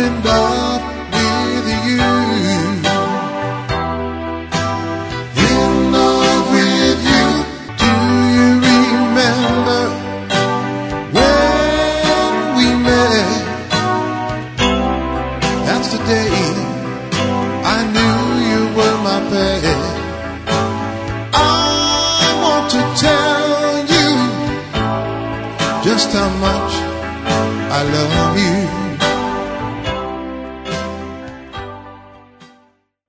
in love with you. In love with you. Do you remember when we met? That's the day I knew you were my pet. I want to tell you just how much I love you.